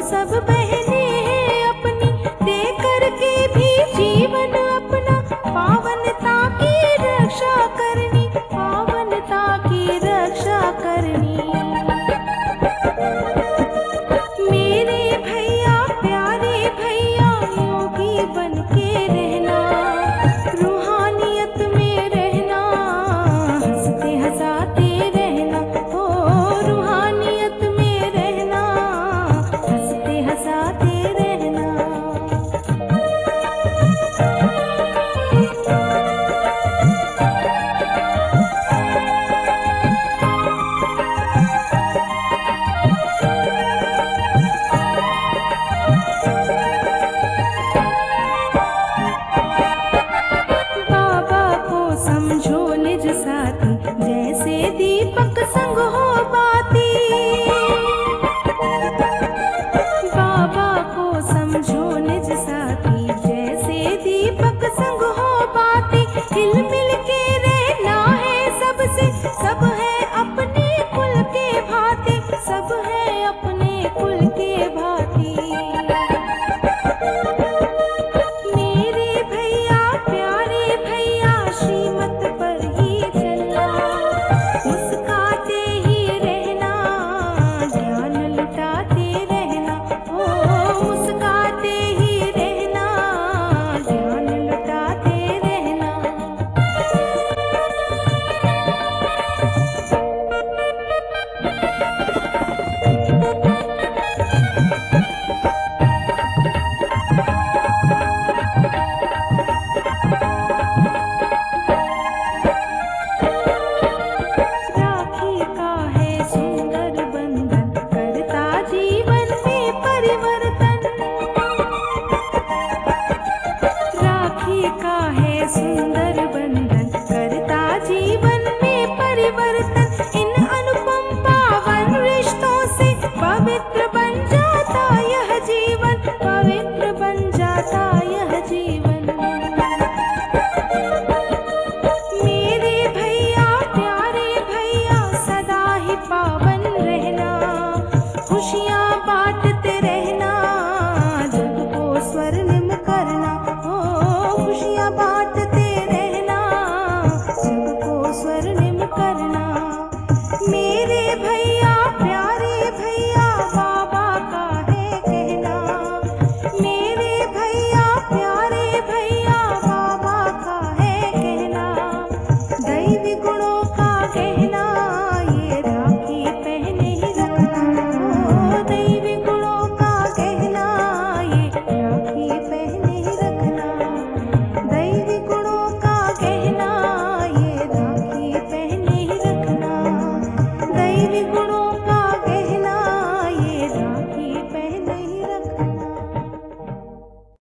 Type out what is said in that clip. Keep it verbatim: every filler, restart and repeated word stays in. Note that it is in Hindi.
सब बहने हैं अपनी, दे करके भी जीवन अपना, पावनता की रक्षा करनी, पावनता की रक्षा करनी। मेरे भैया प्यारे भैया योगी बन के रहना, रूहानियत में रहना, हंसते हंसाते रहना, हो रूहानियत में रहना, हंसते हंसाते रहना। बाबा को समझो निज साथी, जैसे दीपक संग हो बाती। बाबा को समझो निज साथी, जैसे दीपक संग हो बाती। हिल मिल के रहना है सबसे, सब है अपने कुल के भांति, सब है अपने कुल के भांति। मेरे भैया प्यारे भैया श्रीमत पर ही चलना, मुस्काते ही रहना, ज्ञान लुटाते रहना, ओ मुस्काते ही रहना, ज्ञान लुटाते रहना। राखी का है सुंदर बंधन, करता जीवन में परिवर्तन। राखी का है सुंदर बंधन, करता जीवन में परिवर्तन। इन अनुपम पावन रिश्तों से पवित्र बन जाता यह जीवन, पवित्र बन जाता यह जीवन। मेरे भैया प्यारे भैया सदा ही पावन रहना, खुशियाँ बांटते रहना, जग को स्वर्णिम करना, ओ खुशियाँ बांटते रहना, जग को स्वर्णिम करना। मेरे भैया प्यारे भैया बाबा का है कहना, मेरे भैया प्यारे भैया बाबा का है कहना। दैवी गुण